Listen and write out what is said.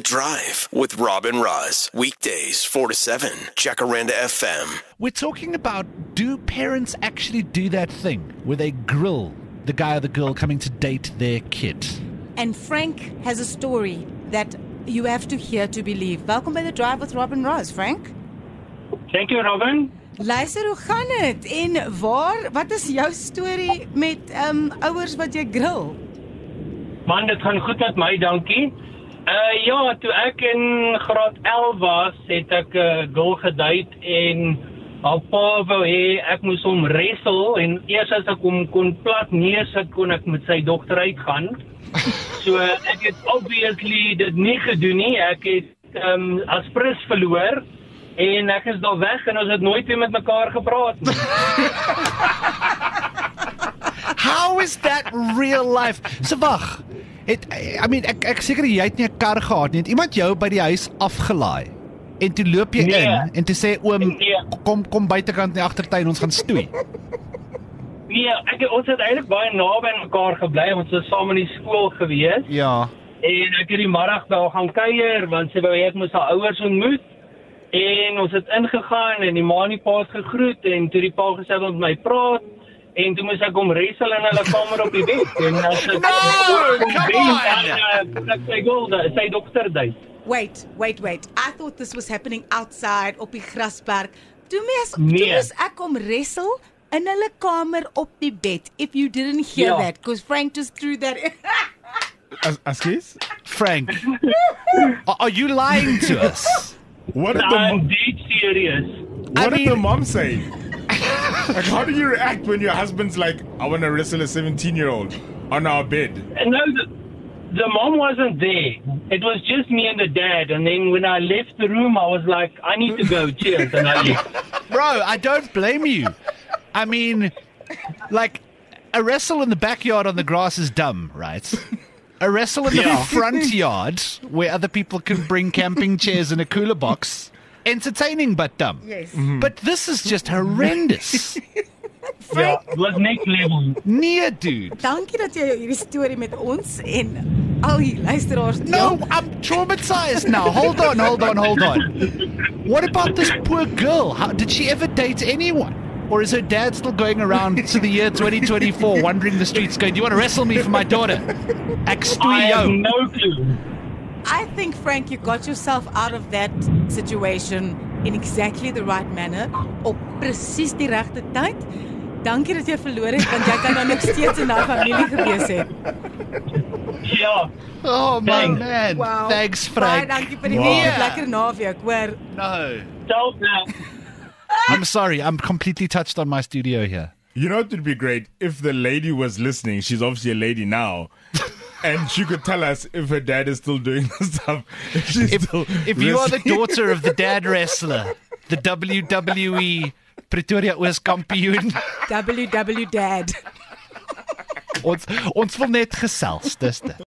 Drive with Rob and Roz. Weekdays 4 to 7. Jacaranda FM. We're talking about, do parents actually do that thing where they grill the guy or the girl coming to date their kid? And Frank has a story that you have to hear to believe. Welkom by The Drive with Rob and Roz, Frank. Thank you, Robin. Luister, hoe gaan het? En wat is jou storie met ouers wat jy grill? Man, dit gaan goed met my, dankie. Ja, toe ek in graad 11 was, het ek 'n girl gedate en haar pa wou hê ek moes hom wrestle en eers as ek hom kon plat neersit, kon ek met sy dogter uitgaan. So ek het obviously dit nie gedoen nie. Ek het as prins verloor en ek is daar weg en ons het nooit weer met mekaar gepraat nie. How is that real life? So wag. Ek seker jy het nie 'n kar gehad nie. Het iemand jou by die huis afgelaai? En toe loop jy in en toe sê oom, kom buitekant in die agtertuin, ons gaan stoei. Nee, ons het eintlik baie naby aan mekaar gebly, ons was saam in die skool gewees. Ja. En ek het die middag by haar gaan kuier, want sy wou hê ek moes haar ouers ontmoet. En ons het ingegaan en die ma en die pa het gegroet en toe die pa gesê wil met my praat. En toe moes ek hom wrestle in hulle kamer op die bed. En as ek sy dokter dui. Wait. I thought this was happening outside op die grasperk. Toe Nee. moes ek hom wrestle in hulle kamer op die bed. If you didn't hear that, because Frank just threw that in. Excuse? Frank, are you lying to us? What did I'm dead serious. What did the mom say? Like, how do you react when your husband's like, I want to wrestle a 17-year-old on our bed? And no, the mom wasn't there. It was just me and the dad. And then when I left the room, I was like, I need to go. Cheers. And I left. Bro, I don't blame you. I mean, like, a wrestle in the backyard on the grass is dumb, right? A wrestle in the front yard where other people can bring camping chairs and a cooler box, entertaining but dumb. Yes. But this is just horrendous. Ja, it was next level. Nee, dude. Dankie dat jy hierdie storie met ons en al die luisteraars deel. No, I'm traumatized now. Hold on. What about this poor girl? Did she ever date anyone? Or is her dad still going around to the year 2024 wandering the streets going, do you want to wrestle me for my daughter? Ek stoei I have jou. no clue. I think, Frank, you got yourself out of that situation in exactly the right manner, op presies die regte tyd. Dankie dat jy verloor het, want jy kan dan nog steeds in daai familie gewees het. Ja. Oh, my Thanks. man. Wow. Thanks, Baie Frank. dankie vir die Wow. lekker naweek, hoor. No. Ciao now. I'm sorry. I'm completely touched on my studio here. You know, it would be great if the lady was listening. She's obviously a lady now. And she could tell us if her dad is still doing the stuff. If you are the daughter of the dad wrestler, the WWE Pretoria Oos kampioen, WW Dad. ons wil net gesels, dis dit.